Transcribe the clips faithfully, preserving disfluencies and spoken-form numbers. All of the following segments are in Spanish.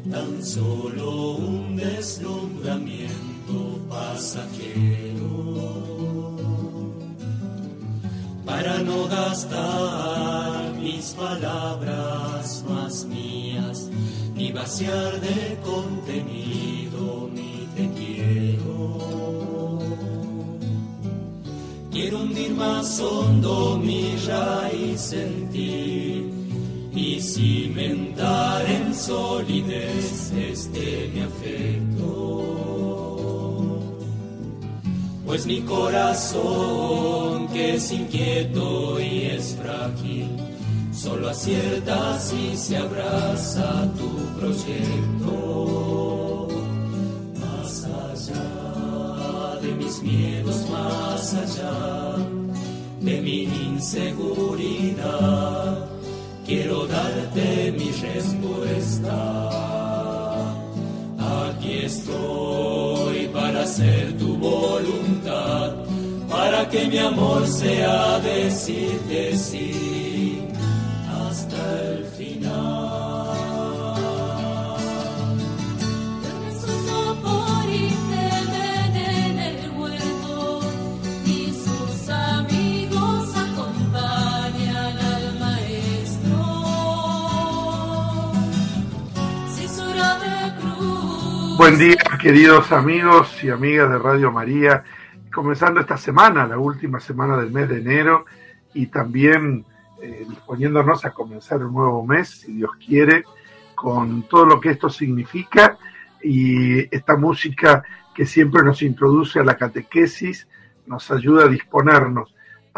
tan solo un deslumbramiento pasajero, para no gastar mis palabras más mías, ni vaciar de contenido mi te quiero. Quiero hundir más hondo mi raíz en ti y cimentar en solidez este mi afecto, pues mi corazón, que es inquieto y es frágil, solo acierta si se abraza tu proyecto. Más allá de mis miedos, más allá de mi inseguridad, quiero darte mi respuesta. Aquí estoy para hacer tu voluntad, para que mi amor sea decirte sí hasta el final. Duerme su sopor y temen en el huerto, y sus amigos acompañan al maestro. Cisura de cruz. Buen día, queridos amigos y amigas de Radio María. Comenzando esta semana, la última semana del mes de enero, y también eh, disponiéndonos a comenzar un nuevo mes, si Dios quiere, con todo lo que esto significa y esta música que siempre nos introduce a la catequesis, nos ayuda a disponernos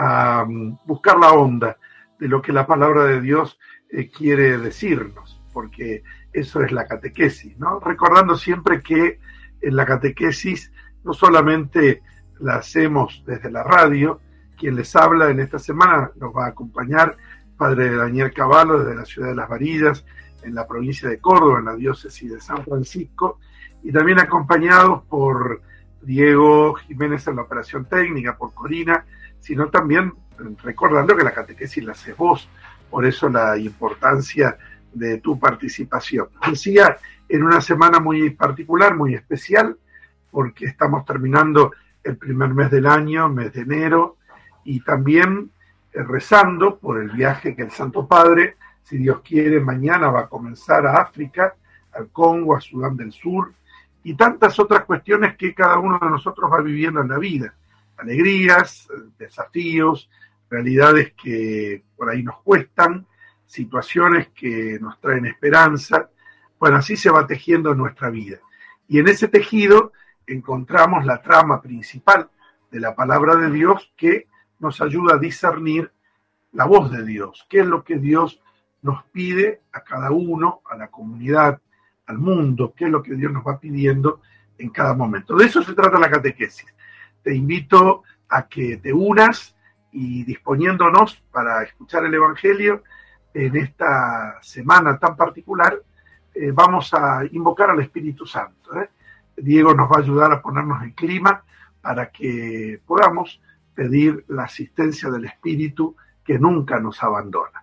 a um, buscar la onda de lo que la palabra de Dios eh, quiere decirnos, porque eso es la catequesis, ¿no? Recordando siempre que en la catequesis no solamente la hacemos desde la radio. Quien les habla en esta semana nos va a acompañar Padre Daniel Cavallo desde la ciudad de Las Varillas, en la provincia de Córdoba, en la diócesis de San Francisco, y también acompañados por Diego Jiménez en la operación técnica, por Corina, sino también recordando que la catequesis la haces vos, por eso la importancia de tu participación. Decía, en una semana muy particular, muy especial, porque estamos terminando el primer mes del año, mes de enero, y también eh, rezando por el viaje que el Santo Padre, si Dios quiere, mañana va a comenzar a África, al Congo, a Sudán del Sur, y tantas otras cuestiones que cada uno de nosotros va viviendo en la vida. Alegrías, desafíos, realidades que por ahí nos cuestan, situaciones que nos traen esperanza. Bueno, así se va tejiendo nuestra vida. Y en ese tejido encontramos la trama principal de la palabra de Dios, que nos ayuda a discernir la voz de Dios, qué es lo que Dios nos pide a cada uno, a la comunidad, al mundo, qué es lo que Dios nos va pidiendo en cada momento. De eso se trata la catequesis. Te invito a que te unas y disponiéndonos para escuchar el Evangelio en esta semana tan particular, eh, vamos a invocar al Espíritu Santo, ¿eh? Diego nos va a ayudar a ponernos en clima para que podamos pedir la asistencia del Espíritu que nunca nos abandona.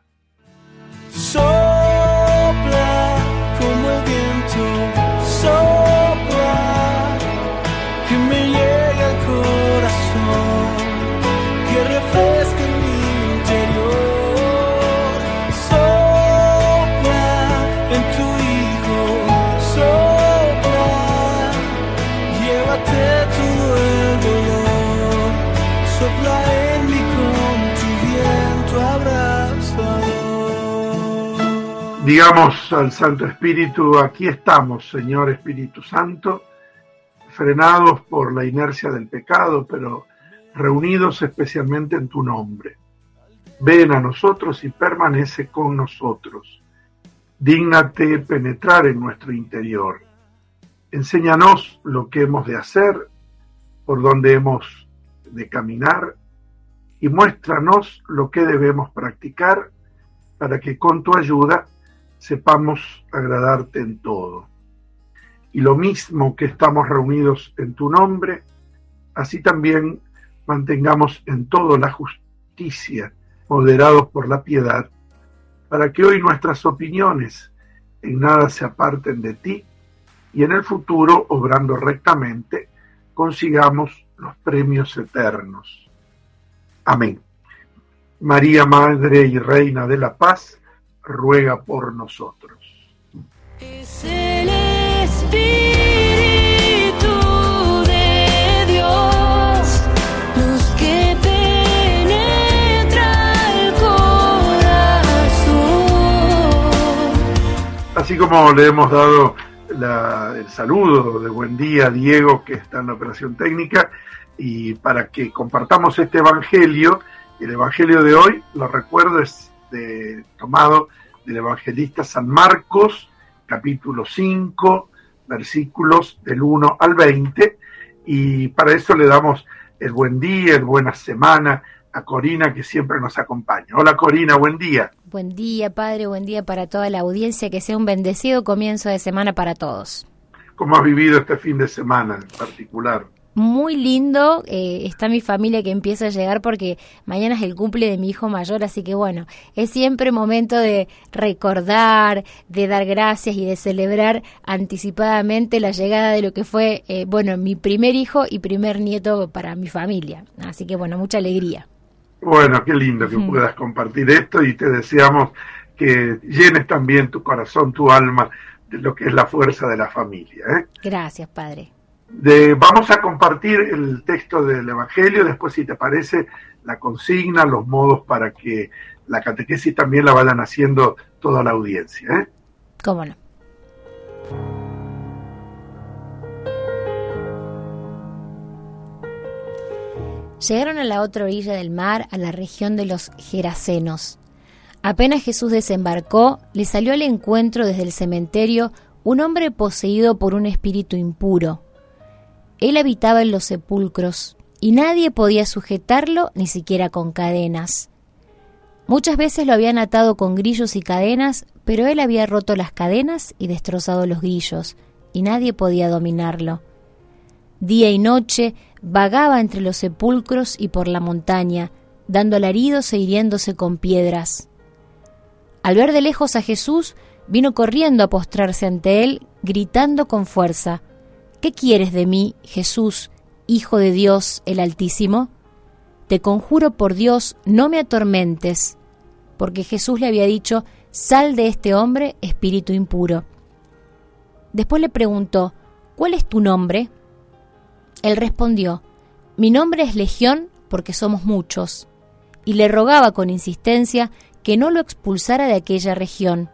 Sopla como el viento, sopla, que me llegue al corazón, que refresque mi interior. Sopla en tu Hijo, sopla, llévate todo el dolor, sopla en mí con tu viento abrazador. Digamos al Santo Espíritu, aquí estamos, Señor Espíritu Santo, frenados por la inercia del pecado, pero reunidos especialmente en tu nombre. Ven a nosotros y permanece con nosotros. Dígnate penetrar en nuestro interior. Enséñanos lo que hemos de hacer, por dónde hemos de caminar, y muéstranos lo que debemos practicar para que con tu ayuda sepamos agradarte en todo. Y lo mismo que estamos reunidos en tu nombre, así también mantengamos en todo la justicia, moderados por la piedad, para que hoy nuestras opiniones en nada se aparten de ti, y en el futuro, obrando rectamente, consigamos los premios eternos. Amén. María, Madre y Reina de la Paz, ruega por nosotros. Es el Espíritu de Dios, luz que penetra el corazón. Así como le hemos dado la, el saludo de buen día a Diego, que está en la operación técnica, y para que compartamos este evangelio, el evangelio de hoy, lo recuerdo, es de, tomado del evangelista San Marcos, capítulo cinco, versículos del uno al veinte, y para eso le damos el buen día, el buena semana a Corina, que siempre nos acompaña. Hola Corina, buen día. Buen día, Padre, buen día para toda la audiencia, que sea un bendecido comienzo de semana para todos. ¿Cómo has vivido este fin de semana en particular? Muy lindo, eh, está mi familia que empieza a llegar porque mañana es el cumple de mi hijo mayor, así que bueno, es siempre momento de recordar, de dar gracias y de celebrar anticipadamente la llegada de lo que fue, eh, bueno, mi primer hijo y primer nieto para mi familia, así que bueno, mucha alegría. Bueno, qué lindo que uh-huh. puedas compartir esto, y te deseamos que llenes también tu corazón, tu alma, de lo que es la fuerza de la familia, ¿eh? Gracias, Padre. De, vamos a compartir el texto del Evangelio, después, si te parece, la consigna, los modos para que la catequesis también la vayan haciendo toda la audiencia, ¿eh? ¿Cómo no? Llegaron a la otra orilla del mar, a la región de los Gerasenos. Apenas Jesús desembarcó, le salió al encuentro desde el cementerio un hombre poseído por un espíritu impuro. Él habitaba en los sepulcros, y nadie podía sujetarlo, ni siquiera con cadenas. Muchas veces lo habían atado con grillos y cadenas, pero él había roto las cadenas y destrozado los grillos, y nadie podía dominarlo. Día y noche vagaba entre los sepulcros y por la montaña, dando alaridos e hiriéndose con piedras. Al ver de lejos a Jesús, vino corriendo a postrarse ante él, gritando con fuerza: ¿Qué quieres de mí, Jesús, Hijo de Dios el Altísimo? Te conjuro por Dios, no me atormentes, porque Jesús le había dicho: sal de este hombre, espíritu impuro. Después le preguntó: ¿cuál es tu nombre? Él respondió: mi nombre es Legión, porque somos muchos. Y le rogaba con insistencia que no lo expulsara de aquella región.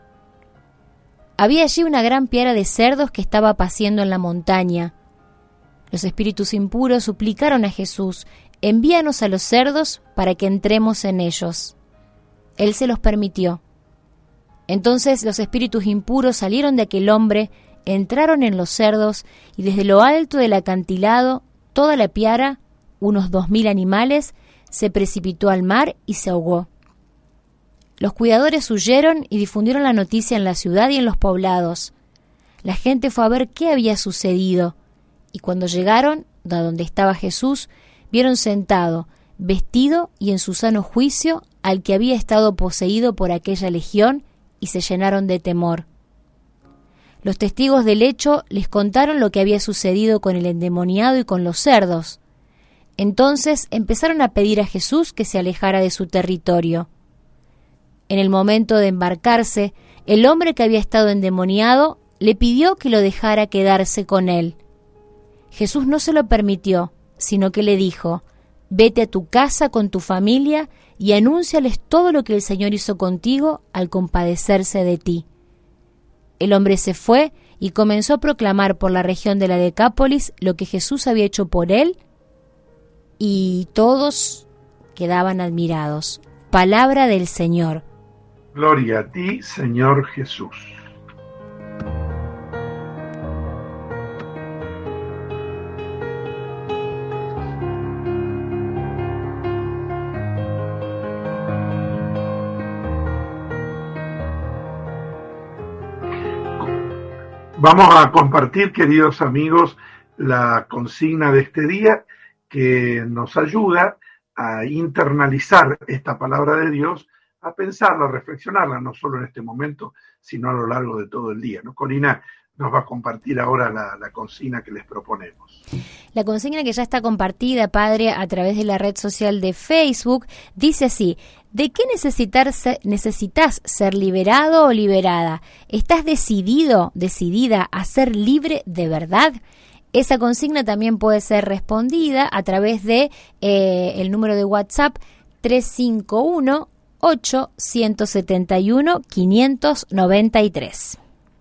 Había allí una gran piara de cerdos que estaba paciendo en la montaña. Los espíritus impuros suplicaron a Jesús: envíanos a los cerdos para que entremos en ellos. Él se los permitió. Entonces los espíritus impuros salieron de aquel hombre, entraron en los cerdos, y desde lo alto del acantilado, toda la piara, unos dos mil animales, se precipitó al mar y se ahogó. Los cuidadores huyeron y difundieron la noticia en la ciudad y en los poblados. La gente fue a ver qué había sucedido, y cuando llegaron a donde estaba Jesús, vieron sentado, vestido y en su sano juicio, al que había estado poseído por aquella legión, y se llenaron de temor. Los testigos del hecho les contaron lo que había sucedido con el endemoniado y con los cerdos. Entonces empezaron a pedir a Jesús que se alejara de su territorio. En el momento de embarcarse, el hombre que había estado endemoniado le pidió que lo dejara quedarse con él. Jesús no se lo permitió, sino que le dijo: vete a tu casa con tu familia y anúnciales todo lo que el Señor hizo contigo al compadecerse de ti. El hombre se fue y comenzó a proclamar por la región de la Decápolis lo que Jesús había hecho por él, y todos quedaban admirados. Palabra del Señor. Gloria a ti, Señor Jesús. Vamos a compartir, queridos amigos, la consigna de este día que nos ayuda a internalizar esta palabra de Dios a pensarla, a reflexionarla, no solo en este momento, sino a lo largo de todo el día, ¿no? Corina nos va a compartir ahora la, la consigna que les proponemos. La consigna que ya está compartida, padre, a través de la red social de Facebook, dice así: ¿de qué necesitar ser, necesitas ser liberado o liberada? ¿Estás decidido, decidida a ser libre de verdad? Esa consigna también puede ser respondida a través de eh, el número de WhatsApp tres cinco uno, ocho siete uno, cinco nueve tres.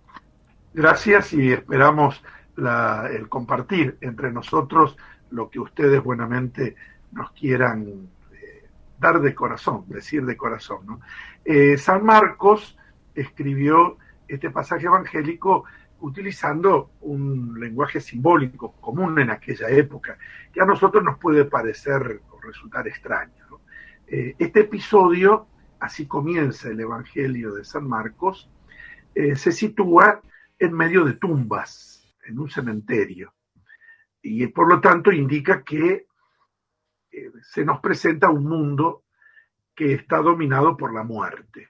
Gracias y esperamos la, el compartir entre nosotros lo que ustedes buenamente nos quieran eh, dar de corazón, decir de corazón, ¿no? Eh, San Marcos escribió este pasaje evangélico utilizando un lenguaje simbólico común en aquella época, que a nosotros nos puede parecer o resultar extraño, ¿no? Eh, este episodio, así comienza el Evangelio de San Marcos, eh, se sitúa en medio de tumbas, en un cementerio, y por lo tanto indica que eh, se nos presenta un mundo que está dominado por la muerte.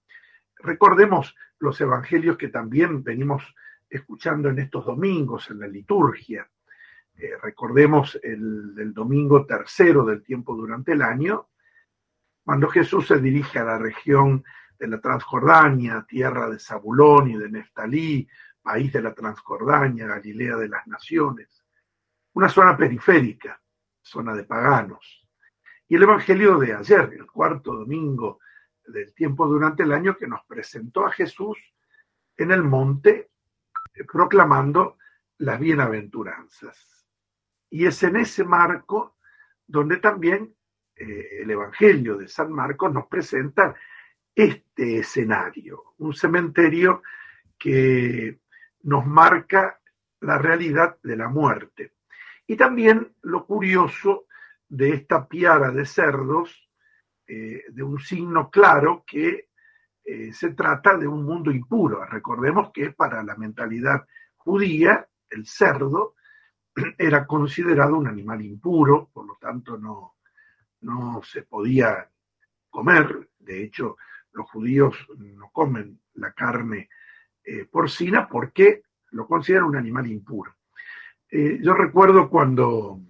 Recordemos los evangelios que también venimos escuchando en estos domingos, en la liturgia. Eh, recordemos el, el domingo tercero del tiempo durante el año, cuando Jesús se dirige a la región de la Transjordania, tierra de Zabulón y de Neftalí, país de la Transjordania, Galilea de las Naciones, una zona periférica, zona de paganos. Y el evangelio de ayer, el cuarto domingo del tiempo durante el año, que nos presentó a Jesús en el monte eh, proclamando las bienaventuranzas. Y es en ese marco donde también eh, el evangelio de San Marcos nos presenta este escenario, un cementerio que nos marca la realidad de la muerte. Y también lo curioso de esta piara de cerdos, eh, de un signo claro que eh, se trata de un mundo impuro. Recordemos que para la mentalidad judía, el cerdo era considerado un animal impuro, por lo tanto no, no se podía comer. De hecho, los judíos no comen la carne eh, porcina porque lo consideran un animal impuro. Eh, yo recuerdo cuando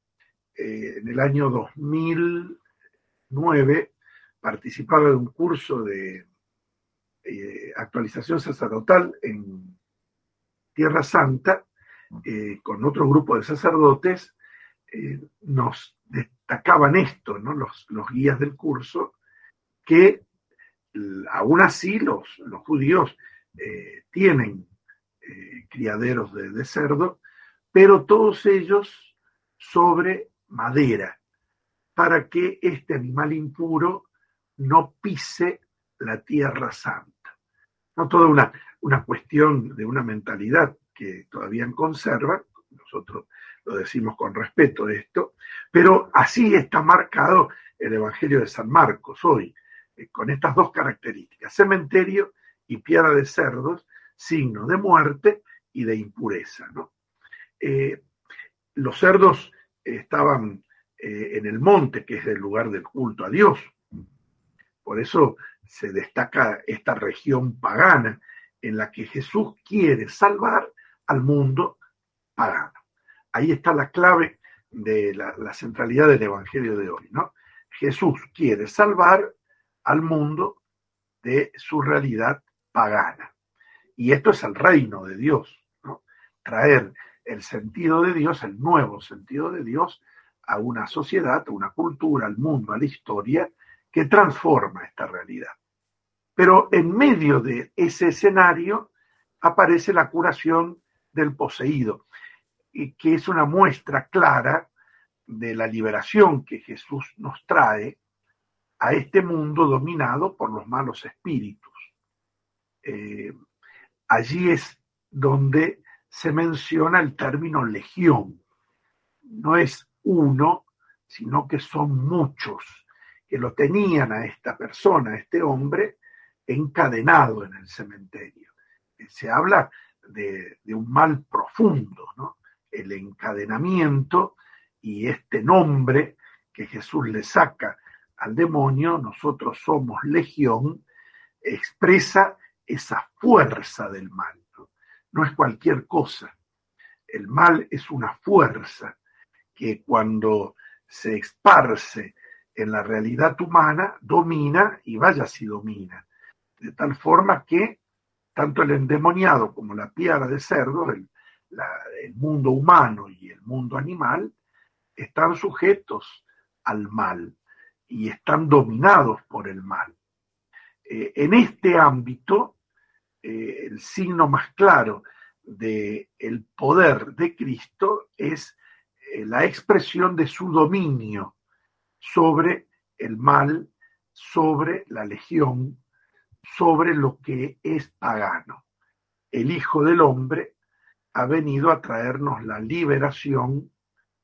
eh, en el año dos mil nueve participaba de un curso de eh, actualización sacerdotal en Tierra Santa eh, con otro grupo de sacerdotes. Eh, nos destacaban esto, ¿no? Los, los guías del curso, que aún así los, los judíos eh, tienen eh, criaderos de, de cerdo, pero todos ellos sobre madera, para que este animal impuro no pise la tierra santa. No toda una, una cuestión de una mentalidad que todavía conserva, nosotros lo decimos con respeto esto, pero así está marcado el Evangelio de San Marcos hoy, eh, con estas dos características: cementerio y piara de cerdos, signo de muerte y de impureza, ¿no? Eh, los cerdos estaban eh, en el monte, que es el lugar del culto a Dios. Por eso se destaca esta región pagana en la que Jesús quiere salvar al mundo pagano. Ahí está la clave de la, la centralidad del Evangelio de hoy, ¿no? Jesús quiere salvar al mundo de su realidad pagana. Y esto es el reino de Dios, ¿no? Traer el sentido de Dios, el nuevo sentido de Dios, a una sociedad, a una cultura, al mundo, a la historia, que transforma esta realidad. Pero en medio de ese escenario aparece la curación del poseído, y que es una muestra clara de la liberación que Jesús nos trae a este mundo dominado por los malos espíritus. Eh, allí es donde se menciona el término legión. No es uno, sino que son muchos que lo tenían a esta persona, a este hombre, encadenado en el cementerio. Se habla de, de un mal profundo, ¿no? El encadenamiento y este nombre que Jesús le saca al demonio, nosotros somos legión, expresa esa fuerza del mal, ¿no? No es cualquier cosa. El mal es una fuerza que cuando se esparce en la realidad humana, domina y vaya si domina. De tal forma que tanto el endemoniado como la piara de cerdos, el, la, el mundo humano y el mundo animal, están sujetos al mal y están dominados por el mal. Eh, en este ámbito, eh, el signo más claro del poder de Cristo es eh, la expresión de su dominio sobre el mal, sobre la legión, sobre lo que es pagano. El Hijo del Hombre ha venido a traernos la liberación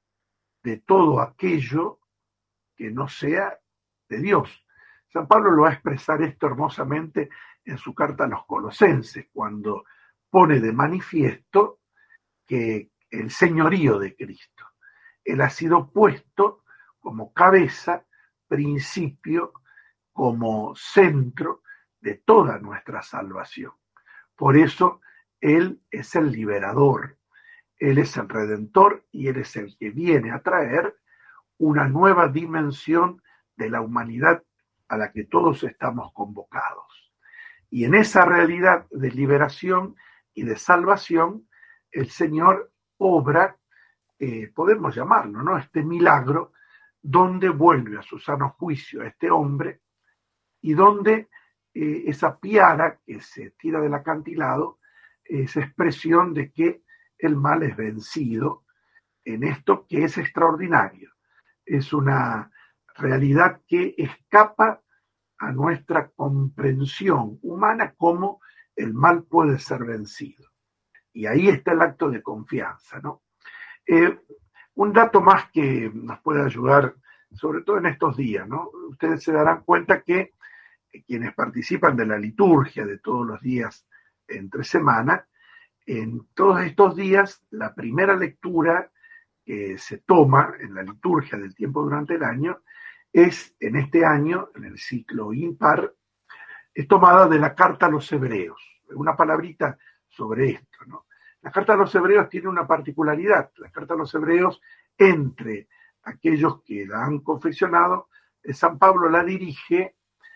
de todo aquello que no sea de Dios. San Pablo lo va a expresar esto hermosamente en su carta a los Colosenses, cuando pone de manifiesto que el señorío de Cristo, Él ha sido puesto como cabeza, principio, como centro de toda nuestra salvación. Por eso Él es el liberador, Él es el redentor y Él es el que viene a traer una nueva dimensión de la humanidad a la que todos estamos convocados. Y en esa realidad de liberación y de salvación, el Señor obra, eh, podemos llamarlo, ¿no?, este milagro, donde vuelve a su sano juicio a este hombre y donde eh, esa piara que se tira del acantilado es expresión de que el mal es vencido en esto que es extraordinario. Es una realidad que escapa a nuestra comprensión humana, cómo el mal puede ser vencido. Y ahí está el acto de confianza, ¿no? Eh, un dato más que nos puede ayudar, sobre todo en estos días, ¿no? Ustedes se darán cuenta que quienes participan de la liturgia de todos los días entre semana, en todos estos días, la primera lectura que se toma en la liturgia del tiempo durante el año es, en este año, en el ciclo impar, es tomada de la carta a los hebreos. Una palabrita sobre esto, ¿no? La carta a los hebreos tiene una particularidad. La carta a los hebreos, entre aquellos que la han confeccionado, San Pablo la dirige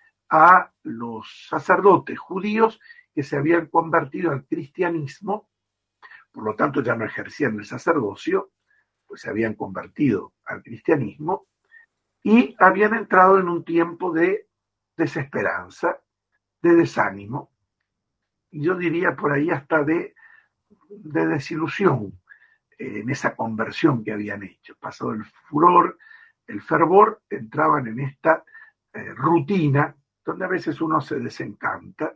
a los sacerdotes judíos que se habían convertido al cristianismo, por lo tanto ya no ejercían el sacerdocio, pues se habían convertido al cristianismo y habían entrado en un tiempo de desesperanza, de desánimo, y yo diría por ahí hasta de, de desilusión eh, en esa conversión que habían hecho. Pasado el furor, el fervor, entraban en esta eh, rutina donde a veces uno se desencanta.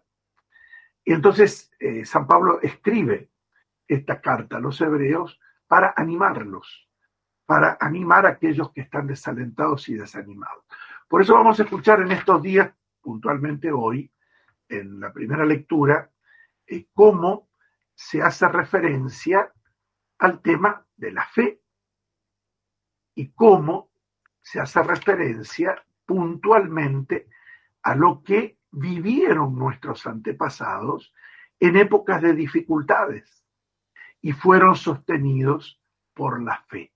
Y entonces eh, San Pablo escribe esta carta a los hebreos para animarlos, para animar a aquellos que están desalentados y desanimados. Por eso vamos a escuchar en estos días, puntualmente hoy, en la primera lectura, eh, cómo se hace referencia al tema de la fe y cómo se hace referencia puntualmente a lo que vivieron nuestros antepasados en épocas de dificultades y fueron sostenidos por la fe.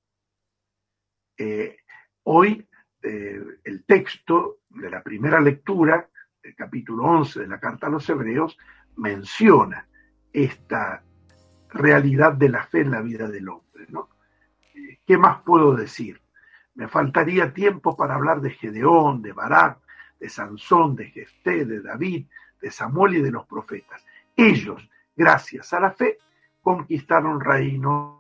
Eh, hoy eh, el texto de la primera lectura, el capítulo once de la carta a los hebreos, menciona esta realidad de la fe en la vida del hombre, ¿no? ¿Qué más puedo decir? Me faltaría tiempo para hablar de Gedeón, de Barak, de Sansón, de Jefté, de David, de Samuel y de los profetas. Ellos, gracias a la fe, conquistaron reinos,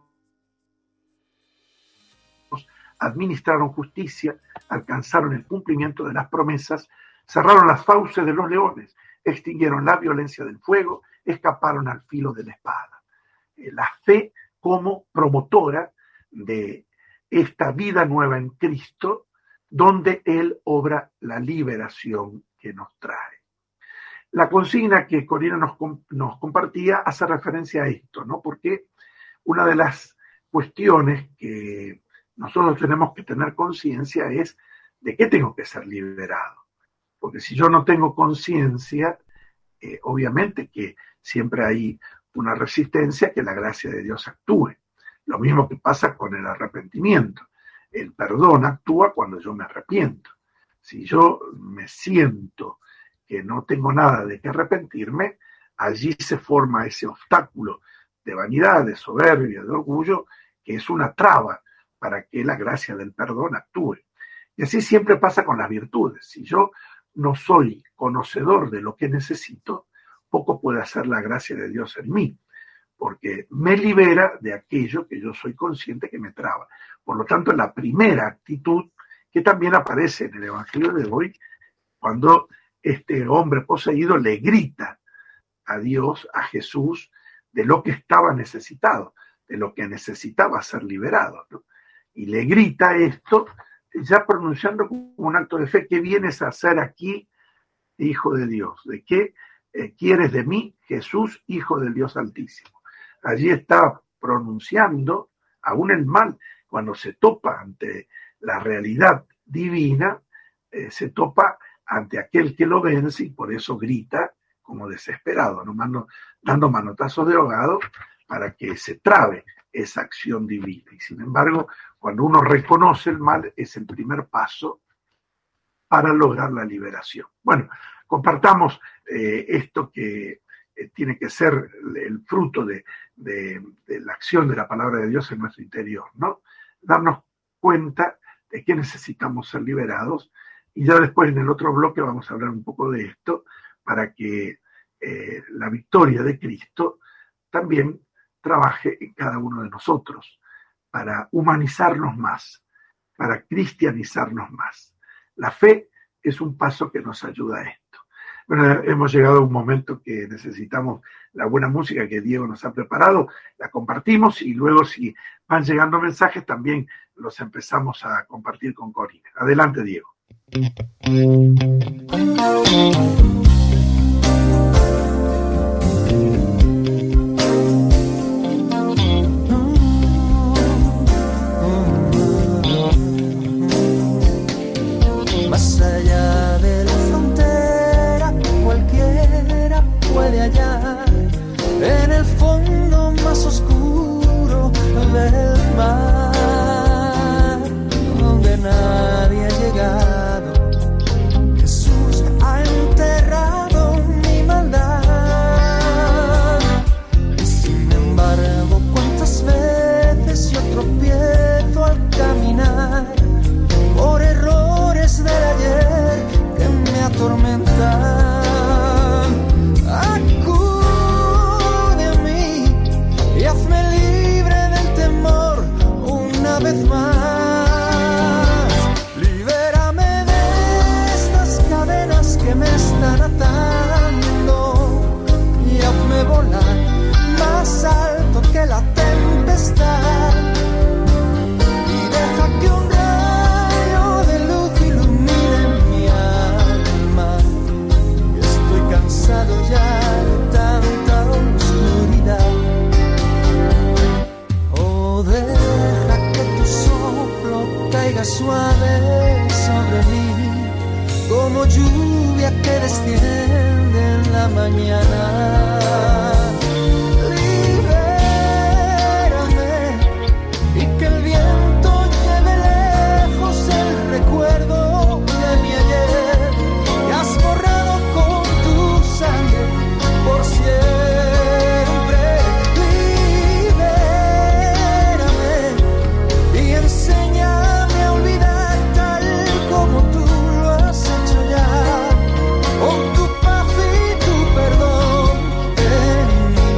administraron justicia, alcanzaron el cumplimiento de las promesas, cerraron las fauces de los leones, extinguieron la violencia del fuego, escaparon al filo de la espada. La fe como promotora de esta vida nueva en Cristo, donde Él obra la liberación que nos trae. La consigna que Corina nos, nos compartía hace referencia a esto, ¿no? Porque una de las cuestiones que nosotros tenemos que tener conciencia es ¿de qué tengo que ser liberado? Porque si yo no tengo conciencia, eh, obviamente que siempre hay una resistencia a que la gracia de Dios actúe. Lo mismo que pasa con el arrepentimiento. El perdón actúa cuando yo me arrepiento. Si yo me siento que no tengo nada de qué arrepentirme, allí se forma ese obstáculo de vanidad, de soberbia, de orgullo, que es una traba para que la gracia del perdón actúe. Y así siempre pasa con las virtudes. Si yo no soy conocedor de lo que necesito, poco puede hacer la gracia de Dios en mí, porque me libera de aquello que yo soy consciente que me traba. Por lo tanto, la primera actitud que también aparece en el Evangelio de hoy, cuando este hombre poseído le grita a Dios, a Jesús, de lo que estaba necesitado, de lo que necesitaba ser liberado, ¿no? Y le grita esto, ya pronunciando como un acto de fe: ¿qué vienes a hacer aquí, Hijo de Dios? ¿De qué eh, quieres de mí, Jesús, Hijo del Dios Altísimo? Allí está pronunciando aún el mal. Cuando se topa ante la realidad divina, eh, se topa ante aquel que lo vence, y por eso grita como desesperado, ¿no? Mano, dando manotazos de ahogado para que se trabe esa acción divina. Y sin embargo, cuando uno reconoce el mal, es el primer paso para lograr la liberación. Bueno, compartamos eh, esto que eh, tiene que ser el fruto de, de, de la acción de la palabra de Dios en nuestro interior, ¿no? Darnos cuenta de que necesitamos ser liberados, y ya después en el otro bloque vamos a hablar un poco de esto, para que eh, la victoria de Cristo también trabaje en cada uno de nosotros, para humanizarnos más, para cristianizarnos más. La fe es un paso que nos ayuda a esto. Bueno, hemos llegado a un momento que necesitamos la buena música que Diego nos ha preparado, la compartimos, y luego si van llegando mensajes también los empezamos a compartir con Corina. Adelante, Diego. Más allá de la frontera, cualquiera puede hallar en el fondo más oscuro del mar, donde nadie ha llegado. Jesús ha enterrado mi maldad. Y sin embargo, cuántas veces yo tropiezo al caminar por errores del ayer que me atormentan. Acude a mí y hazme libre del temor una vez más. Libérame de estas cadenas que me están atando y hazme volar más alto que la tempestad. Y deja que un ya de tanta oscuridad. Oh, deja que tu soplo caiga suave sobre mí, como lluvia que desciende en la mañana. Libérame y que el viento lleve lejos el recuerdo de mi ayer, que has borrado con sangre por siempre. Libérame y enséñame a olvidar tal como tú lo has hecho ya, con tu paz y tu perdón en mí.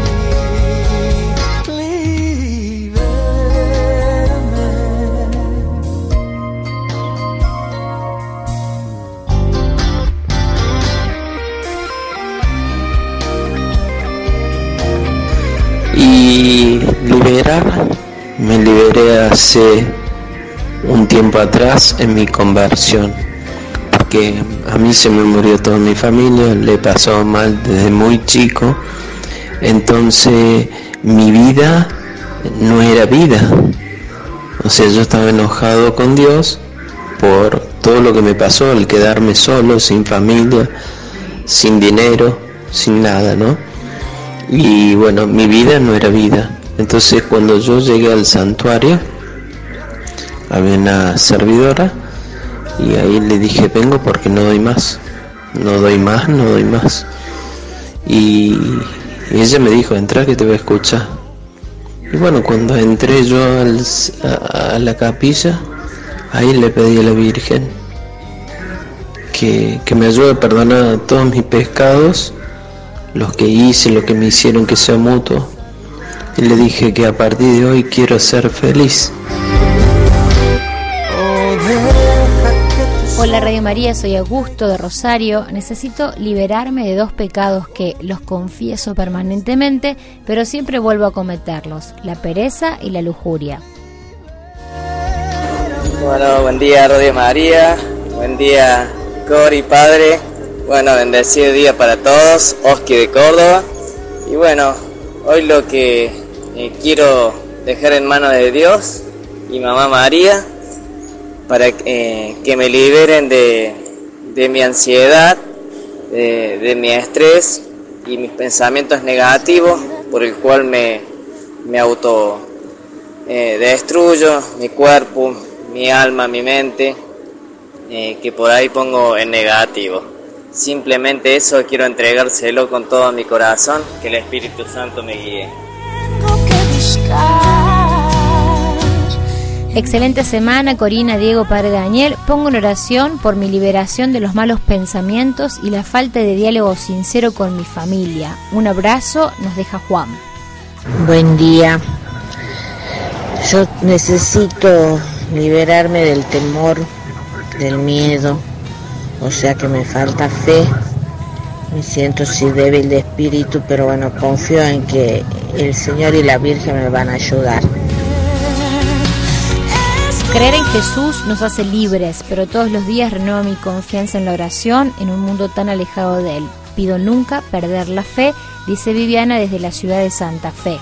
Y liberar, me liberé hace un tiempo atrás en mi conversión, porque a mí se me murió toda mi familia, le pasó mal desde muy chico, entonces mi vida no era vida, o sea, yo estaba enojado con Dios por todo lo que me pasó al quedarme solo, sin familia, sin dinero, sin nada, ¿no? Y bueno, mi vida no era vida. Entonces cuando yo llegué al santuario, había una servidora y ahí le dije, vengo porque no doy más, no doy más, no doy más. Y, y ella me dijo, entra que te voy a escuchar. Y bueno, cuando entré yo al, a, a la capilla, ahí le pedí a la Virgen que, que me ayude a perdonar todos mis pecados, los que hice, lo que me hicieron, que sea mutuo. Y le dije que a partir de hoy quiero ser feliz. Hola Radio María, soy Augusto de Rosario. Necesito liberarme de dos pecados que los confieso permanentemente, pero siempre vuelvo a cometerlos: la pereza y la lujuria. Bueno, buen día Radio María, buen día Cori, Padre. Bueno, bendecido día para todos, Oski de Córdoba. Y bueno, hoy lo que eh, quiero dejar en manos de Dios y Mamá María, para eh, que me liberen de, de mi ansiedad, de, de mi estrés y mis pensamientos negativos, por el cual me, me auto eh, destruyo mi cuerpo, mi alma, mi mente, eh, que por ahí pongo en negativo. Simplemente eso quiero entregárselo con todo mi corazón, que el Espíritu Santo me guíe. Excelente semana, Corina, Diego, Padre Daniel. Pongo en oración por mi liberación de los malos pensamientos y la falta de diálogo sincero con mi familia. Un abrazo, nos deja Juan. Buen día. Yo necesito liberarme del temor, del miedo, o sea que me falta fe. Me siento así débil de espíritu, pero bueno, confío en que el Señor y la Virgen me van a ayudar. Creer en Jesús nos hace libres, pero todos los días renuevo mi confianza en la oración en un mundo tan alejado de Él. Pido nunca perder la fe, dice Viviana desde la ciudad de Santa Fe.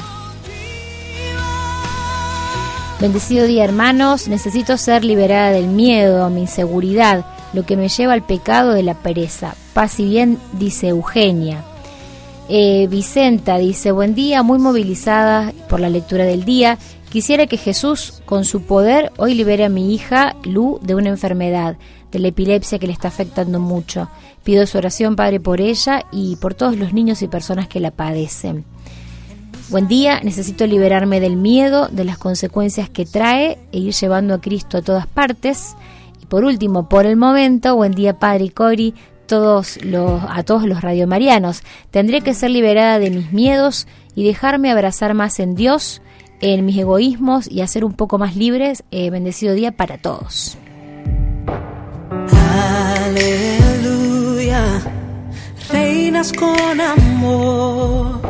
Bendecido día, hermanos. Necesito ser liberada del miedo, mi inseguridad, lo que me lleva al pecado de la pereza. Paz y bien, dice Eugenia. Eh, Vicenta dice, buen día, muy movilizada por la lectura del día. Quisiera que Jesús, con su poder, hoy libere a mi hija Lu de una enfermedad, de la epilepsia que le está afectando mucho. Pido su oración, Padre, por ella y por todos los niños y personas que la padecen. Buen día, necesito liberarme del miedo, de las consecuencias que trae e ir llevando a Cristo a todas partes. Y por último, por el momento, buen día, Padre y Cori, todos los, a todos los radiomarianos. Tendré que ser liberada de mis miedos y dejarme abrazar más en Dios, en mis egoísmos y hacer un poco más libres. Eh, bendecido día para todos. Aleluya, reinas con amor.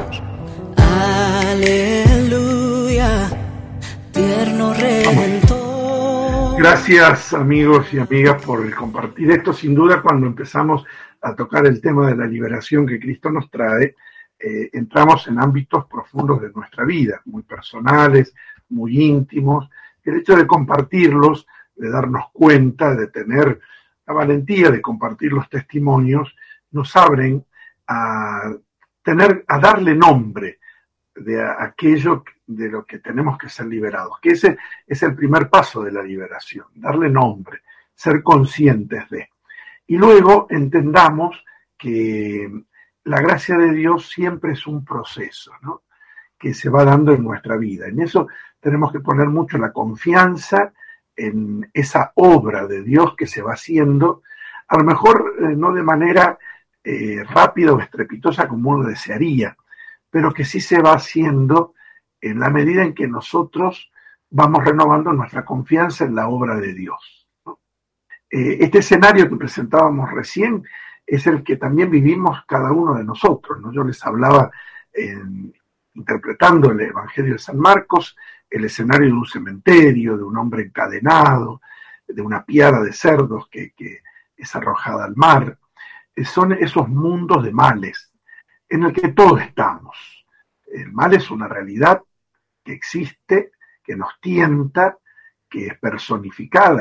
Aleluya, tierno Redentor. Gracias, amigos y amigas, por el compartir esto. Sin duda, cuando empezamos a tocar el tema de la liberación que Cristo nos trae, Eh, entramos en ámbitos profundos de nuestra vida, muy personales, muy íntimos. El hecho de compartirlos, de darnos cuenta, de tener la valentía de compartir los testimonios, nos abren a tener, a darle nombre de aquello de lo que tenemos que ser liberados, que ese es el primer paso de la liberación, darle nombre, ser conscientes de. Y luego entendamos que la gracia de Dios siempre es un proceso, ¿no?, que se va dando en nuestra vida. En eso tenemos que poner mucho la confianza en esa obra de Dios que se va haciendo, a lo mejor eh, no de manera eh, rápida o estrepitosa como uno desearía, pero que sí se va haciendo en la medida en que nosotros vamos renovando nuestra confianza en la obra de Dios, ¿no? Eh, este escenario que presentábamos recién es el que también vivimos cada uno de nosotros, ¿no? Yo les hablaba, eh, interpretando el Evangelio de San Marcos, el escenario de un cementerio, de un hombre encadenado, de una piara de cerdos que, que es arrojada al mar. Eh, son esos mundos de males en el que todos estamos. El mal es una realidad que existe, que nos tienta, que es personificada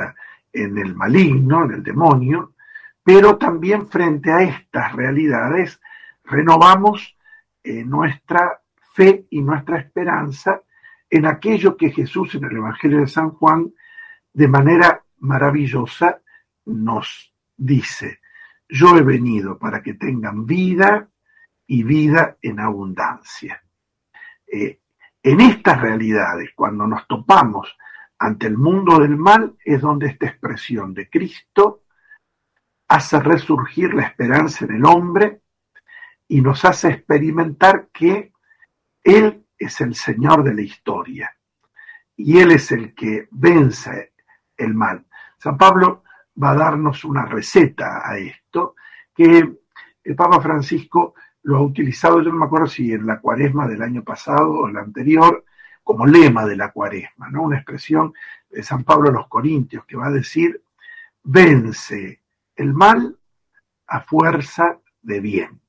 en el maligno, en el demonio, pero también frente a estas realidades renovamos eh, nuestra fe y nuestra esperanza en aquello que Jesús en el Evangelio de San Juan de manera maravillosa nos dice: yo he venido para que tengan vida y vida en abundancia. Eh, en estas realidades, cuando nos topamos ante el mundo del mal, es donde esta expresión de Cristo hace resurgir la esperanza en el hombre y nos hace experimentar que Él es el Señor de la historia y Él es el que vence el mal. San Pablo va a darnos una receta a esto, que el Papa Francisco lo ha utilizado, yo no me acuerdo si en la Cuaresma del año pasado o la anterior, como lema de la Cuaresma, ¿no? Una expresión de San Pablo a los Corintios que va a decir: vence el mal a fuerza de bien.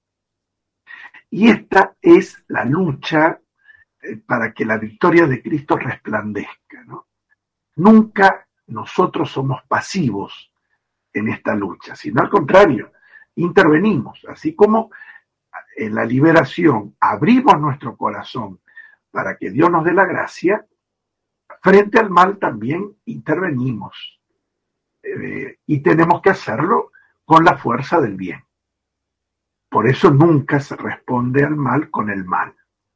Y esta es la lucha eh, para que la victoria de Cristo resplandezca, ¿no? Nunca nosotros somos pasivos en esta lucha, sino al contrario, intervenimos, así como en la liberación abrimos nuestro corazón para que Dios nos dé la gracia, frente al mal también intervenimos. Eh, y tenemos que hacerlo con la fuerza del bien. Por eso nunca se responde al mal con el mal.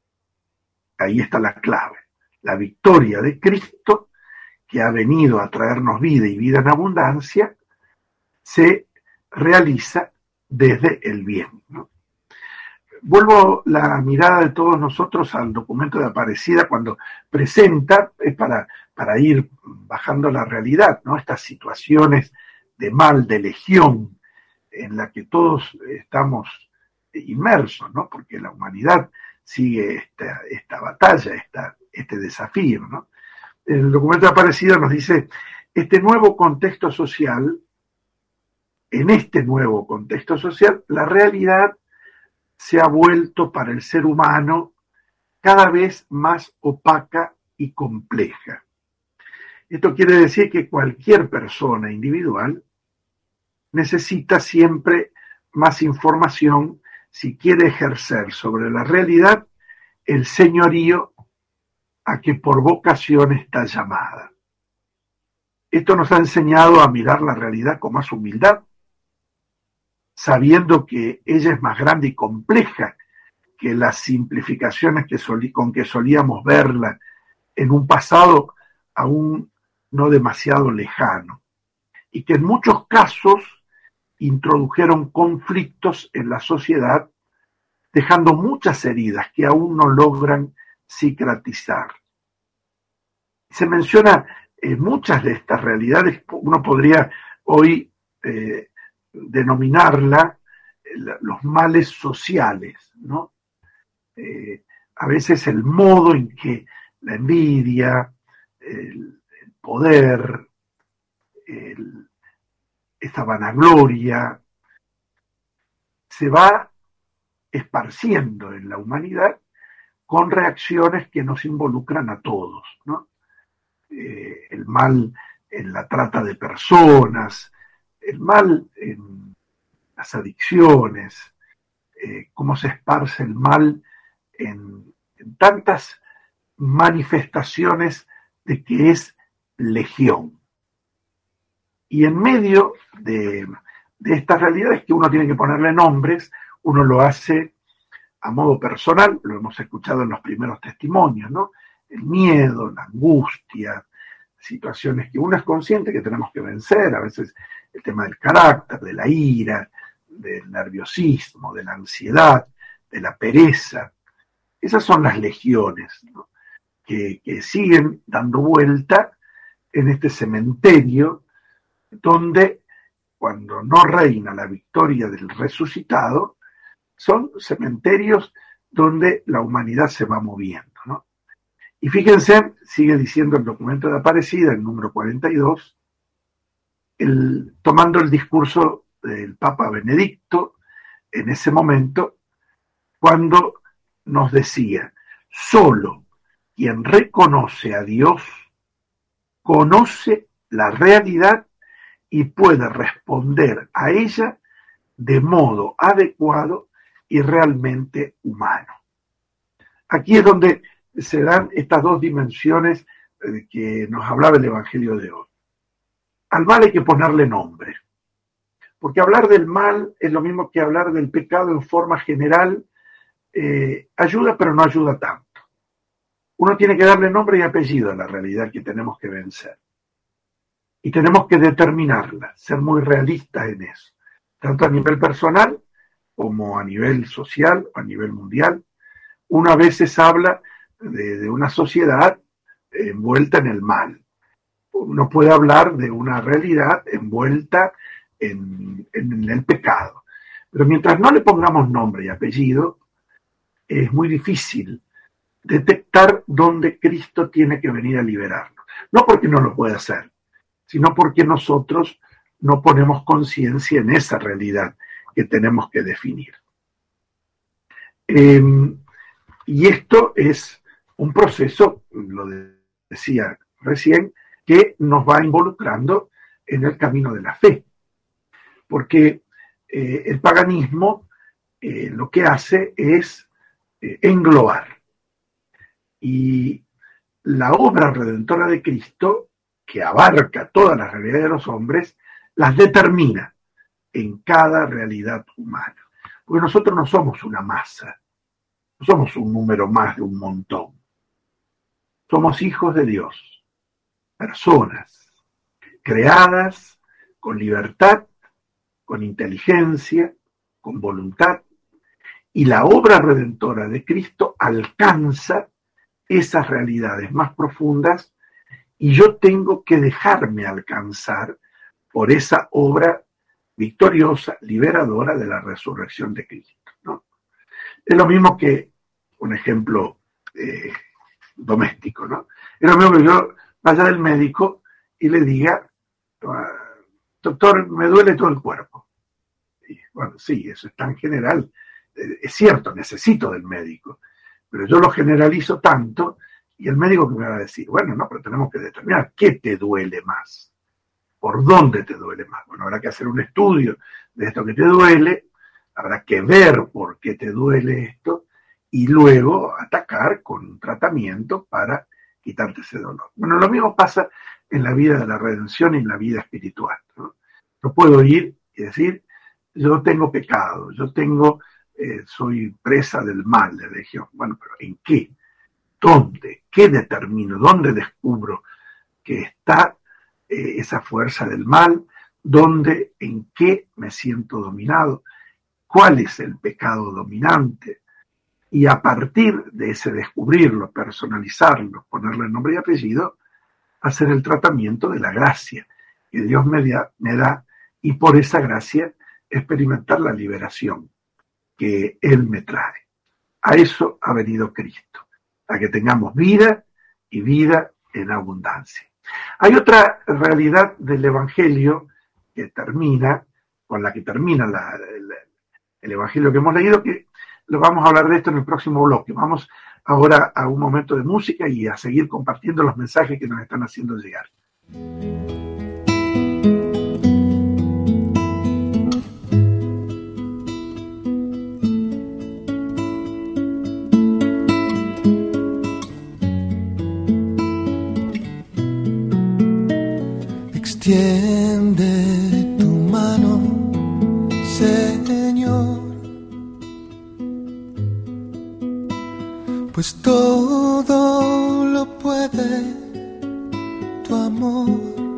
Ahí está la clave. La victoria de Cristo, que ha venido a traernos vida y vida en abundancia, se realiza desde el bien, ¿no? Vuelvo la mirada de todos nosotros al documento de Aparecida cuando presenta, es para, para ir bajando la realidad, ¿no? Estas situaciones de mal, de legión, en la que todos estamos inmersos, ¿no? Porque la humanidad sigue esta, esta batalla, esta, este desafío, ¿no? El documento de Aparecida nos dice: este nuevo contexto social, en este nuevo contexto social, la realidad se ha vuelto para el ser humano cada vez más opaca y compleja. Esto quiere decir que cualquier persona individual necesita siempre más información si quiere ejercer sobre la realidad el señorío a que por vocación está llamada. Esto nos ha enseñado a mirar la realidad con más humildad, sabiendo que ella es más grande y compleja que las simplificaciones que solí, con que solíamos verla en un pasado aún no demasiado lejano, y que en muchos casos introdujeron conflictos en la sociedad, dejando muchas heridas que aún no logran cicatrizar. Se menciona eh, muchas de estas realidades, uno podría hoy eh, denominarla eh, los males sociales, ¿no? Eh, a veces el modo en que la envidia, el, el poder, el, esta vanagloria se va esparciendo en la humanidad con reacciones que nos involucran a todos, ¿no? Eh, el mal en la trata de personas, el mal en las adicciones, eh, cómo se esparce el mal en, en tantas manifestaciones de que es legión. Y en medio de, de estas realidades que uno tiene que ponerle nombres, uno lo hace a modo personal, lo hemos escuchado en los primeros testimonios, ¿no? El miedo, la angustia, situaciones que uno es consciente que tenemos que vencer, a veces el tema del carácter, de la ira, del nerviosismo, de la ansiedad, de la pereza. Esas son las legiones, ¿no? que, que siguen dando vuelta en este cementerio donde, cuando no reina la victoria del resucitado, son cementerios donde la humanidad se va moviendo, ¿no? Y fíjense, sigue diciendo el documento de Aparecida, el número cuarenta y dos, el, tomando el discurso del Papa Benedicto en ese momento, cuando nos decía: solo quien reconoce a Dios conoce la realidad y puede responder a ella de modo adecuado y realmente humano. Aquí es donde se dan estas dos dimensiones de que nos hablaba el Evangelio de hoy. Al mal hay que ponerle nombre, porque hablar del mal es lo mismo que hablar del pecado en forma general, eh, ayuda pero no ayuda tanto. Uno tiene que darle nombre y apellido a la realidad que tenemos que vencer. Y tenemos que determinarla, ser muy realistas en eso, tanto a nivel personal como a nivel social o a nivel mundial. Uno a veces habla de, de una sociedad envuelta en el mal. Uno puede hablar de una realidad envuelta en, en el pecado. Pero mientras no le pongamos nombre y apellido, es muy difícil detectar dónde Cristo tiene que venir a liberarnos. No porque no lo pueda hacer, sino porque nosotros no ponemos conciencia en esa realidad que tenemos que definir. Eh, y esto es un proceso, lo decía recién, que nos va involucrando en el camino de la fe. Porque eh, el paganismo eh, lo que hace es eh, englobar. Y la obra redentora de Cristo, que abarca todas las realidades de los hombres, las determina en cada realidad humana. Porque nosotros no somos una masa, no somos un número más de un montón. Somos hijos de Dios, personas creadas con libertad, con inteligencia, con voluntad, y la obra redentora de Cristo alcanza esas realidades más profundas y yo tengo que dejarme alcanzar por esa obra victoriosa, liberadora de la resurrección de Cristo, ¿no? Es lo mismo que un ejemplo eh, doméstico, ¿no? Es lo mismo que yo vaya del médico y le diga, doctor, me duele todo el cuerpo. Y, bueno, sí, eso es tan general. Eh, es cierto, necesito del médico, pero yo lo generalizo tanto y el médico que me va a decir, bueno, no, pero tenemos que determinar qué te duele más. ¿Por dónde te duele más? Bueno, habrá que hacer un estudio de esto que te duele, habrá que ver por qué te duele esto y luego atacar con un tratamiento para quitarte ese dolor. Bueno, lo mismo pasa en la vida de la redención y en la vida espiritual, ¿no? No puedo ir y decir, yo tengo pecado, yo tengo, eh, soy presa del mal, de la legión. Bueno, pero ¿en qué? ¿Dónde? ¿Qué determino? ¿Dónde descubro que está eh, esa fuerza del mal? ¿Dónde? ¿En qué me siento dominado? ¿Cuál es el pecado dominante? Y a partir de ese descubrirlo, personalizarlo, ponerle nombre y apellido, hacer el tratamiento de la gracia que Dios me da, me da y por esa gracia experimentar la liberación que Él me trae. A eso ha venido Cristo, a que tengamos vida y vida en abundancia. Hay otra realidad del Evangelio que termina, con la que termina la, la, el Evangelio que hemos leído, que lo vamos a hablar de esto en el próximo bloque. Vamos ahora a un momento de música y a seguir compartiendo los mensajes que nos están haciendo llegar. Extiende tu mano, Señor, pues todo lo puede tu amor.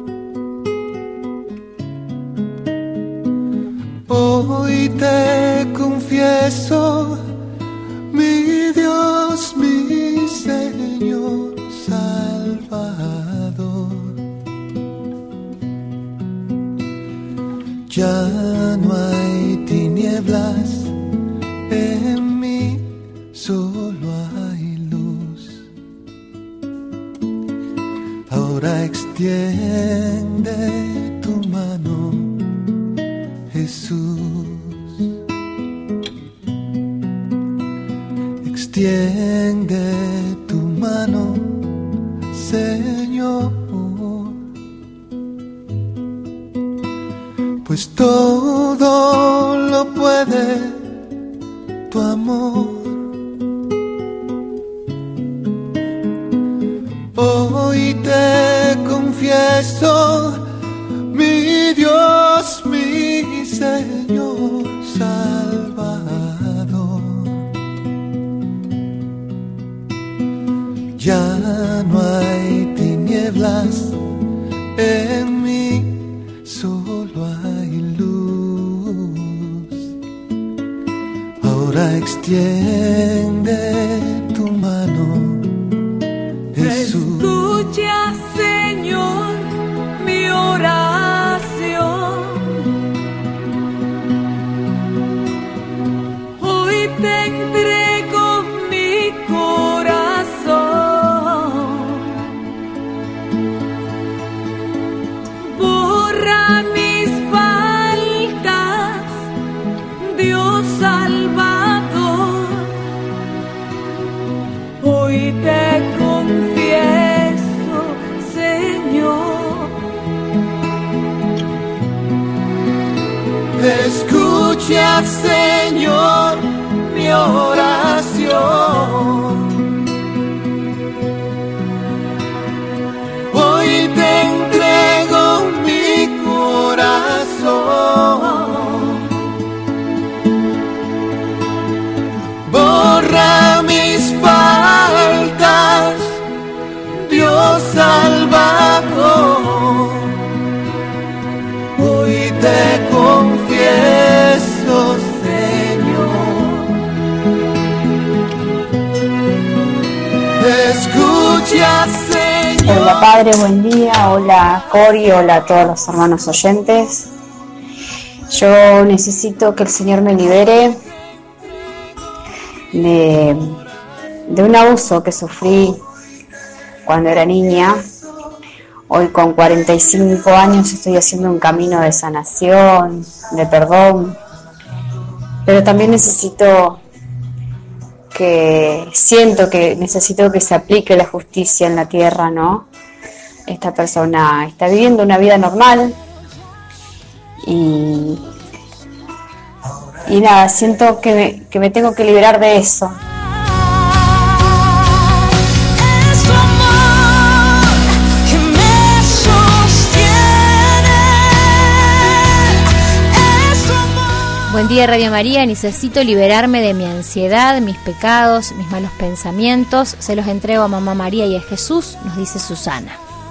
Hoy te confieso, mi Dios, mi Señor Salvador. Ya no hay tinieblas en mí, solo hay luz. Ahora extiende tu mano, Jesús. Extiende tu mano, Señor. pues todo lo puede tu amor. Hoy te confieso, mi Dios, mi Señor Salvador, ya no hay tinieblas en mí, solo hay luz. Ahora extiende tu mano, Jesús. Escucha, Señor, mi oración. Hoy te entrego mi corazón. Borra mis faltas, Dios Salvador. Hoy te confieso, Señor. Escucha, Señor, mi oración. Hoy te entrego mi corazón. Borra mis faltas, Dios Salvador. Hoy te confieso, Señor. Escucha, Señor. Hola Padre, buen día. Hola Cori, hola a todos los hermanos oyentes. Yo necesito que el Señor me libere de, de un abuso que sufrí cuando era niña. Hoy con cuarenta y cinco años estoy haciendo un camino de sanación, de perdón, pero también necesito que, siento que necesito que se aplique la justicia en la tierra, ¿no? Esta persona está viviendo una vida normal y, y nada, siento que me, que me tengo que liberar de eso. Buen día Radio María, necesito liberarme de mi ansiedad, mis pecados, mis malos pensamientos. Se los entrego a Mamá María y a Jesús, nos dice Susana.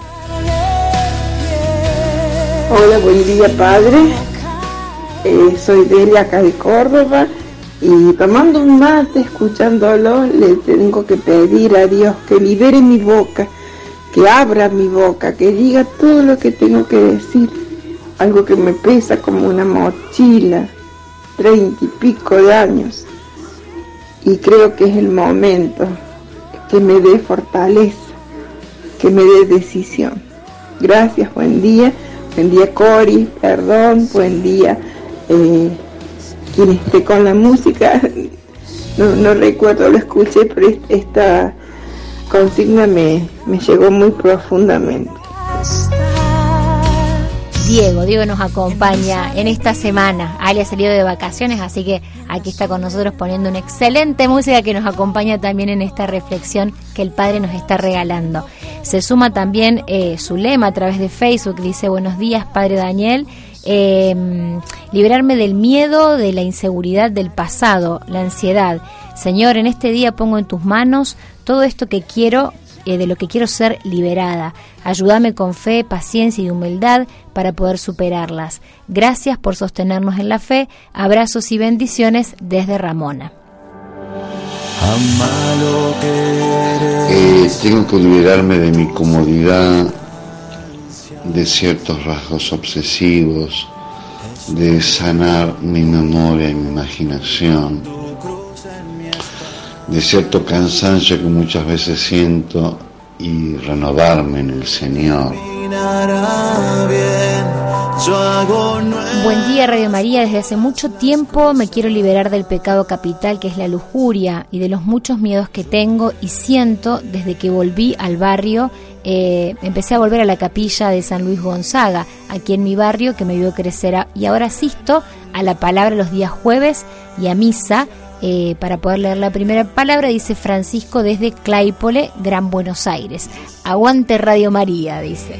Hola, buen día Padre. Eh, soy Delia acá de Córdoba y tomando un mate, escuchándolo, le tengo que pedir a Dios que libere mi boca, que abra mi boca, que diga todo lo que tengo que decir, algo que me pesa como una mochila. Treinta y pico de años, y creo que es el momento que me dé fortaleza, que me dé decisión. Gracias, buen día, buen día Cori, perdón, buen día eh, quien esté con la música, no, no recuerdo, lo escuché, pero esta consigna me, me llegó muy profundamente. Diego, Diego nos acompaña en esta semana. Ali ha salido de vacaciones, así que aquí está con nosotros poniendo una excelente música que nos acompaña también en esta reflexión que el Padre nos está regalando. Se suma también eh, Zulema a través de Facebook, dice: buenos días Padre Daniel, eh, liberarme del miedo, de la inseguridad del pasado, la ansiedad. Señor, en este día pongo en tus manos todo esto que quiero, eh, de lo que quiero ser liberada. Ayúdame con fe, paciencia y humildad para poder superarlas. Gracias por sostenernos en la fe. Abrazos y bendiciones desde Ramona. Eh, tengo que liberarme de mi comodidad, de ciertos rasgos obsesivos, de sanar mi memoria y mi imaginación, de cierto cansancio que muchas veces siento, y renovarme en el Señor. Buen día Radio María, desde hace mucho tiempo me quiero liberar del pecado capital que es la lujuria y de los muchos miedos que tengo y siento desde que volví al barrio eh, empecé a volver a la capilla de San Luis Gonzaga, aquí en mi barrio, que me vio crecer, a, y ahora asisto a la palabra los días jueves y a misa, eh, para poder leer la primera palabra, dice Francisco desde Claypole, Gran Buenos Aires. Aguante Radio María, dice.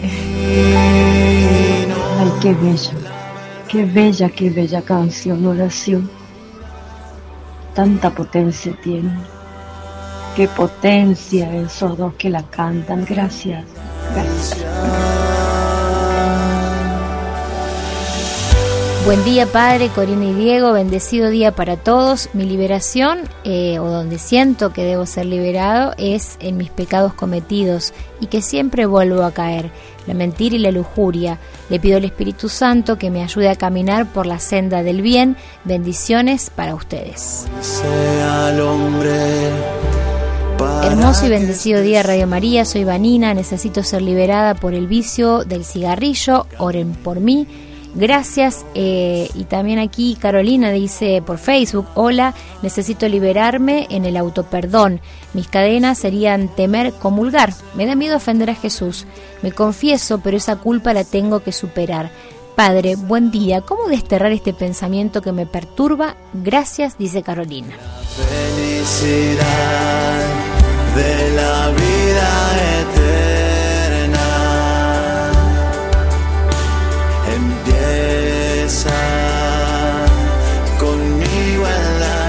Ay, qué bella, qué bella, qué bella canción, oración. Tanta potencia tiene. Qué potencia esos dos que la cantan. Gracias, gracias. Buen día, Padre, Corina y Diego, bendecido día para todos. Mi liberación, eh, o donde siento que debo ser liberado, es en mis pecados cometidos y que siempre vuelvo a caer, la mentira y la lujuria. Le pido al Espíritu Santo que me ayude a caminar por la senda del bien. Bendiciones para ustedes. Sea el hombre. Hermoso y bendecido día, Radio María. Soy Vanina, necesito ser liberada por el vicio del cigarrillo. Oren por mí. Gracias. Eh, y también aquí Carolina dice por Facebook: hola, necesito liberarme en el autoperdón. Mis cadenas serían temer comulgar. Me da miedo ofender a Jesús. Me confieso, pero esa culpa la tengo que superar. Padre, buen día. ¿Cómo desterrar este pensamiento que me perturba? Gracias, dice Carolina. Felicidad de la vida eterna empieza conmigo en la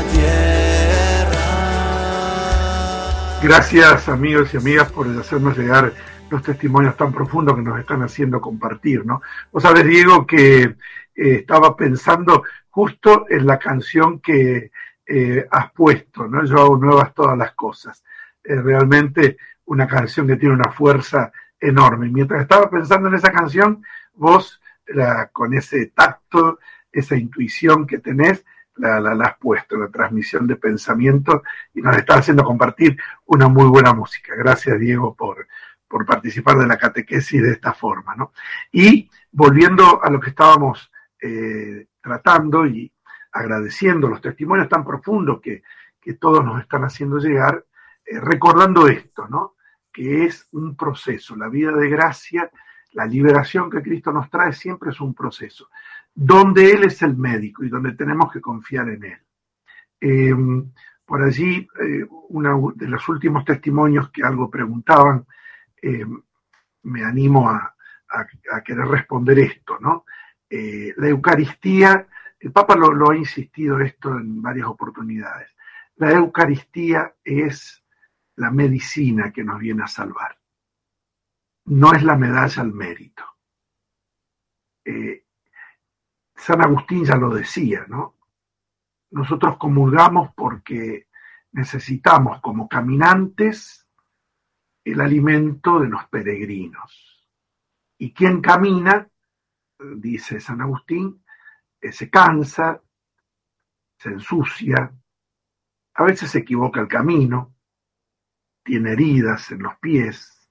tierra. Gracias, amigos y amigas, por hacernos llegar los testimonios tan profundos que nos están haciendo compartir, ¿no? Vos sabés, Diego, que eh, estaba pensando justo en la canción que eh, has puesto, ¿no? Yo hago nuevas todas las cosas. Eh, realmente una canción que tiene una fuerza enorme. Mientras estaba pensando en esa canción, vos, la, con ese tacto, esa intuición que tenés, la, la, la has puesto, la transmisión de pensamiento, y nos está haciendo compartir una muy buena música. Gracias, Diego, por por participar de la catequesis de esta forma, ¿no? Y volviendo a lo que estábamos eh, tratando y agradeciendo los testimonios tan profundos que, que todos nos están haciendo llegar, eh, recordando esto, ¿no? Que es un proceso. La vida de gracia, la liberación que Cristo nos trae siempre es un proceso, donde Él es el médico y donde tenemos que confiar en Él. Eh, por allí, eh, uno de los últimos testimonios que algo preguntaban, Eh, me animo a, a, a querer responder esto, ¿no? Eh, la Eucaristía, el Papa lo, lo ha insistido esto en varias oportunidades, la Eucaristía es la medicina que nos viene a salvar, no es la medalla al mérito. Eh, San Agustín ya lo decía, ¿no? Nosotros comulgamos porque necesitamos, como caminantes, el alimento de los peregrinos. Y quien camina, dice San Agustín, eh, se cansa, se ensucia, a veces se equivoca el camino, tiene heridas en los pies,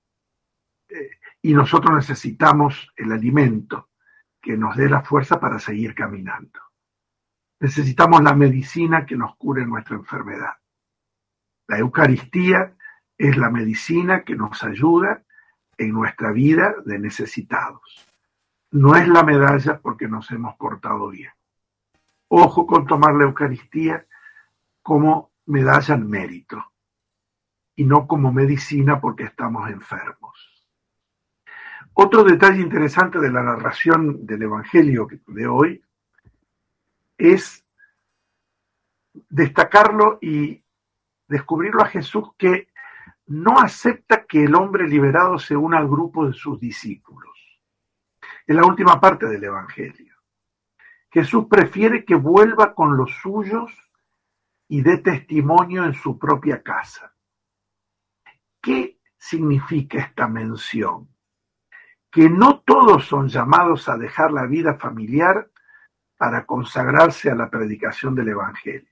eh, y nosotros necesitamos el alimento que nos dé la fuerza para seguir caminando. Necesitamos la medicina que nos cure nuestra enfermedad. La Eucaristía es la medicina que nos ayuda en nuestra vida de necesitados. No es la medalla porque nos hemos portado bien. Ojo con tomar la Eucaristía como medalla al mérito y no como medicina porque estamos enfermos. Otro detalle interesante de la narración del Evangelio de hoy es destacarlo y descubrirlo a Jesús, que no acepta que el hombre liberado se una al grupo de sus discípulos. En la última parte del Evangelio, Jesús prefiere que vuelva con los suyos y dé testimonio en su propia casa. ¿Qué significa esta mención? Que no todos son llamados a dejar la vida familiar para consagrarse a la predicación del Evangelio.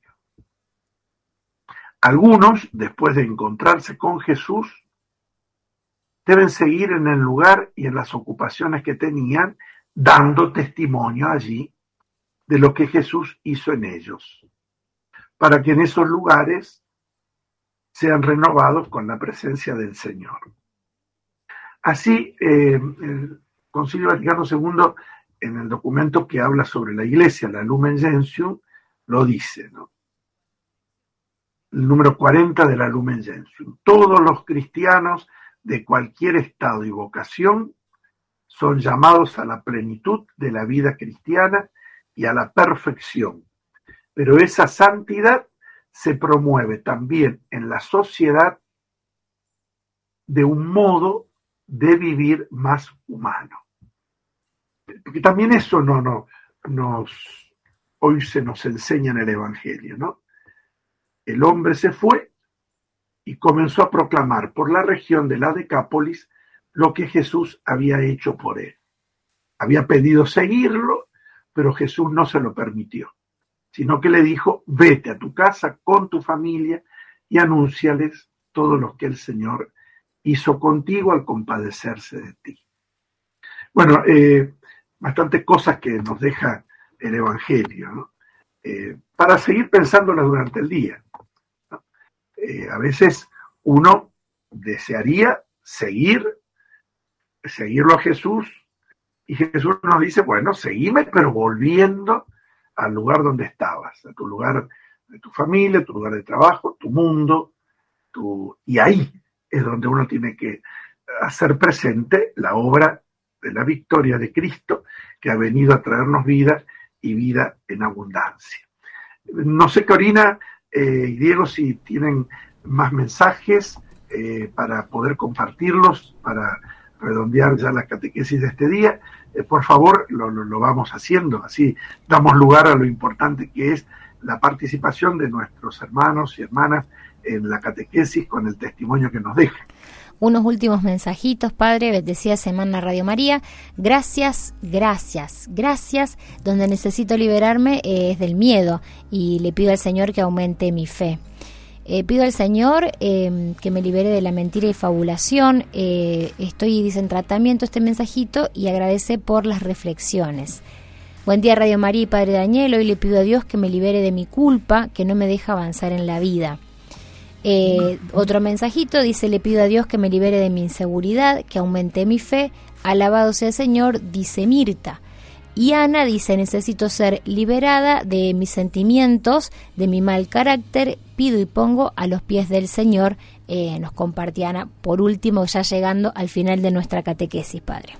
Algunos, después de encontrarse con Jesús, deben seguir en el lugar y en las ocupaciones que tenían, dando testimonio allí de lo que Jesús hizo en ellos, para que en esos lugares sean renovados con la presencia del Señor. Así, eh, el Concilio Vaticano segundo, en el documento que habla sobre la Iglesia, la Lumen Gentium, lo dice, ¿no? El número cuarenta de la Lumen Gentium. Todos los cristianos de cualquier estado y vocación son llamados a la plenitud de la vida cristiana y a la perfección. Pero esa santidad se promueve también en la sociedad de un modo de vivir más humano. Porque también eso no, no, nos, hoy se nos enseña en el Evangelio, ¿no? El hombre se fue y comenzó a proclamar por la región de la Decápolis lo que Jesús había hecho por él. Había pedido seguirlo, pero Jesús no se lo permitió, sino que le dijo, vete a tu casa con tu familia y anúnciales todo lo que el Señor hizo contigo al compadecerse de ti. Bueno, eh, bastantes cosas que nos deja el Evangelio, ¿no? Eh, para seguir pensándolas durante el día, ¿no? Eh, a veces uno desearía seguir, seguirlo a Jesús, y Jesús nos dice, bueno, seguime, pero volviendo al lugar donde estabas, a tu lugar de tu familia, tu lugar de trabajo, tu mundo, tu... y ahí es donde uno tiene que hacer presente la obra de la victoria de Cristo, que ha venido a traernos vida y vida en abundancia. No sé, Corina eh, y Diego, si tienen más mensajes eh, para poder compartirlos, para redondear ya la catequesis de este día. Eh, por favor, lo, lo, lo vamos haciendo, así damos lugar a lo importante que es la participación de nuestros hermanos y hermanas en la catequesis con el testimonio que nos dejan. Unos últimos mensajitos, Padre. Bendecida semana, Radio María. Gracias, gracias, gracias. Donde necesito liberarme eh, es del miedo y le pido al Señor que aumente mi fe. Eh, pido al Señor eh, que me libere de la mentira y fabulación. Eh, estoy, dice, en tratamiento este mensajito y agradece por las reflexiones. Buen día, Radio María y Padre Daniel. Hoy le pido a Dios que me libere de mi culpa, que no me deja avanzar en la vida. Eh, otro mensajito dice, le pido a Dios que me libere de mi inseguridad, que aumente mi fe. Alabado sea el Señor, dice Mirta. Y Ana dice, necesito ser liberada de mis sentimientos, de mi mal carácter, pido y pongo a los pies del Señor. Eh, nos compartía Ana, por último, ya llegando al final de nuestra catequesis, Padre.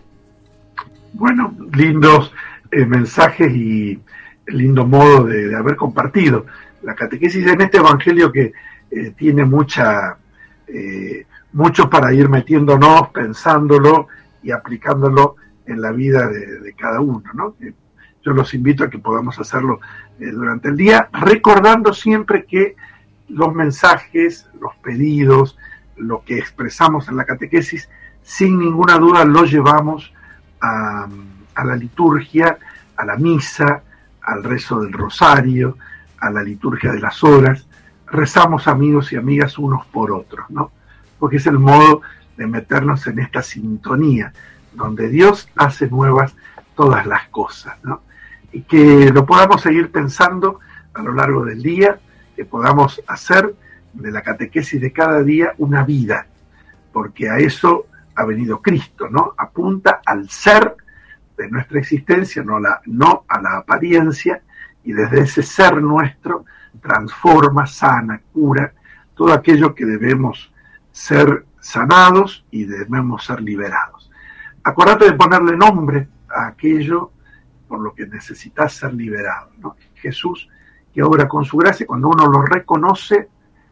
Bueno, lindos eh, mensajes y lindo modo de, de haber compartido la catequesis en este evangelio que eh, tiene mucha eh, mucho para ir metiéndonos, pensándolo y aplicándolo en la vida de, de cada uno, ¿no? Yo los invito a que podamos hacerlo eh, durante el día, recordando siempre que los mensajes, los pedidos, lo que expresamos en la catequesis, sin ninguna duda lo llevamos a, a la liturgia, a la misa, al rezo del rosario, a la liturgia de las horas. Rezamos, amigos y amigas, unos por otros, ¿no? Porque es el modo de meternos en esta sintonía, donde Dios hace nuevas todas las cosas, ¿no? Y que lo podamos seguir pensando a lo largo del día, que podamos hacer de la catequesis de cada día una vida, porque a eso ha venido Cristo, ¿no? Apunta al ser de nuestra existencia, no, la, no a la apariencia, y desde ese ser nuestro transforma, sana, cura todo aquello que debemos ser sanados y debemos ser liberados. Acuérdate de ponerle nombre a aquello por lo que necesitas ser liberado, ¿no? Jesús, que obra con su gracia, cuando uno lo reconoce,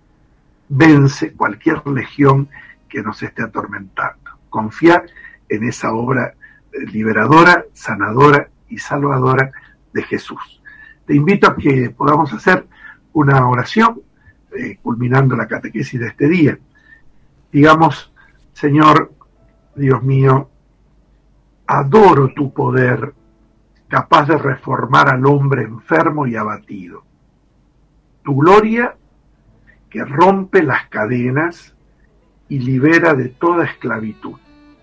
vence cualquier legión que nos esté atormentando. Confiar en esa obra liberadora, sanadora y salvadora de Jesús. Te invito a que podamos hacer una oración eh, culminando la catequesis de este día. Digamos, Señor, Dios mío, adoro tu poder, capaz de reformar al hombre enfermo y abatido. Tu gloria que rompe las cadenas y libera de toda esclavitud.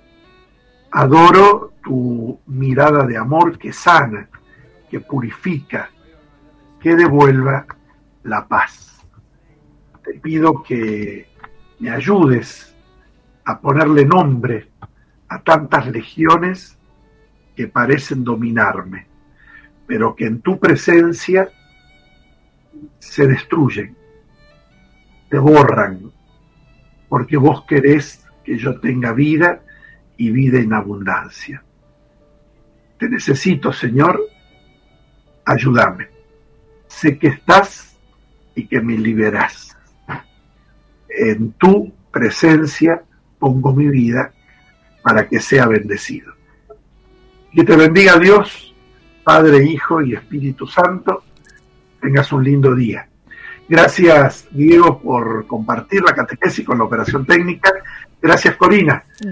Adoro tu mirada de amor que sana, que purifica, que devuelva la paz. Te pido que me ayudes a ponerle nombre a tantas legiones que parecen dominarme, pero que en tu presencia se destruyen, te borran, porque vos querés que yo tenga vida y vida en abundancia. Te necesito, Señor, ayúdame. Sé que estás y que me liberás. En tu presencia pongo mi vida para que sea bendecido. Que te bendiga Dios, Padre, Hijo y Espíritu Santo. Tengas un lindo día. Gracias, Diego, por compartir la catequesis con la operación técnica. Gracias, Corina.